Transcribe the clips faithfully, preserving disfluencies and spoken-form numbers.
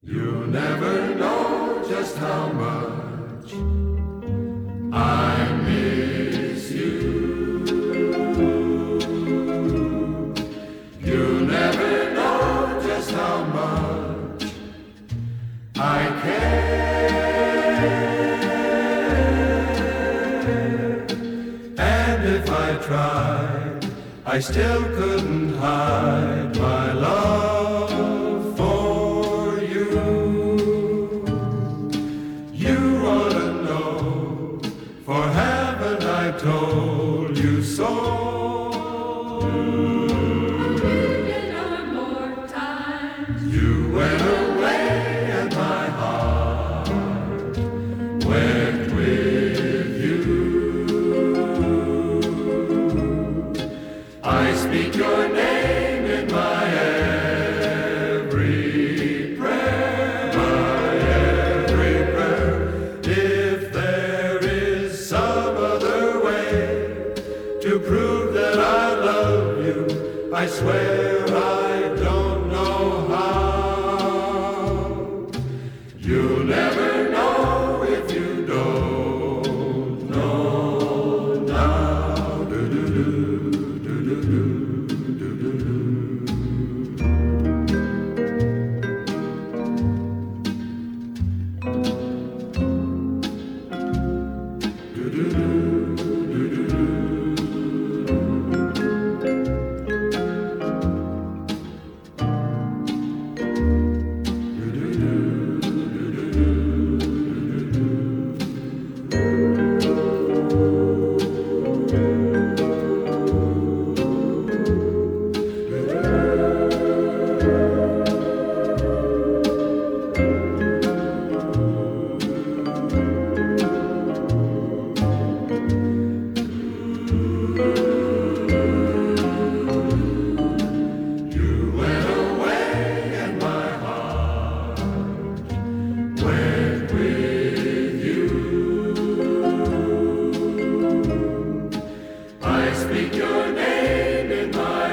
You'll never know just how much I miss you. You'll never know just how much I care. And if I tried, I still couldn't hide my love for you. You ought to know, for haven't I told you so? You went away and my heart went with you. I speak your name in my every prayer, my every prayer. If there is some other way to prove that I love you, I swear I don't know how. You'll never know if you don't know now. Do-do-do, do-do-do, do-do-do. Do-do-do, do-do-do. You went away and my heart went with you. I speak your name in my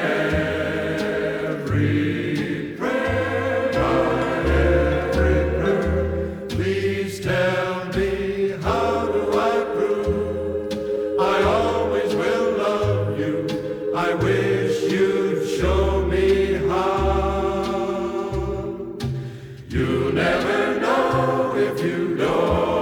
every prayer, my every prayer. Please tell me, how do I prove I always will love you? I wish you'd show me how. You'll never know if you don't.